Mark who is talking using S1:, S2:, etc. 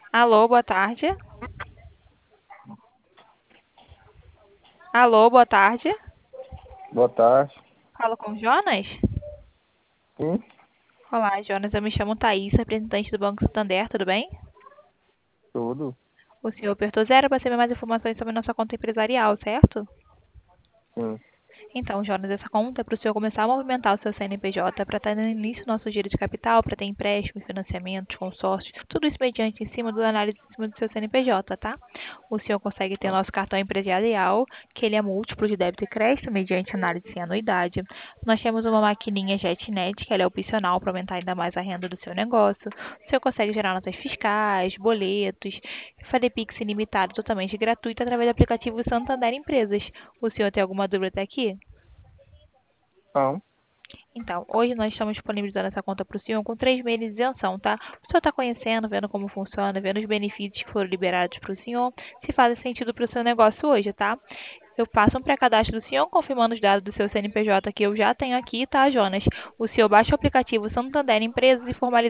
S1: Alô, boa tarde. Alô, boa tarde.
S2: Boa tarde.
S1: Falo com o Jonas?
S2: Sim,
S1: Olá, Jonas. Eu me chamo Thaís, representante do Banco Santander, tudo bem?
S2: tudo.
S1: O senhor apertou zero para saber mais informações sobre a nossa conta empresarial, certo?
S2: Sim.
S1: Então, Jonas, essa conta é para o senhor começar a movimentar o seu CNPJ para estar dando início ao nosso giro de capital, para ter empréstimos, financiamentos, consórcios, tudo isso mediante em cima do análise em cima do seu CNPJ, tá? O senhor consegue ter o
S2: Tá.
S1: nosso cartão empresarial, que ele é múltiplo de débito e crédito, mediante análise sem anuidade. Nós temos uma maquininha JetNet, que ela é opcional para aumentar ainda mais a renda do seu negócio. O senhor consegue gerar notas fiscais, boletos, fazer Pix ilimitado totalmente gratuito através do aplicativo Santander Empresas. O senhor tem alguma dúvida até aqui?
S2: Não.
S1: Então, hoje nós estamos disponibilizando essa conta para o senhor com 3 meses de isenção, tá? O senhor está conhecendo, vendo como funciona, vendo os benefícios que foram liberados para o senhor, se faz sentido para o seu negócio hoje, tá? Eu passo um pré-cadastro do senhor, confirmando os dados do seu CNPJ que eu já tenho aqui, tá, Jonas? O senhor baixa o aplicativo Santander Empresas e formaliza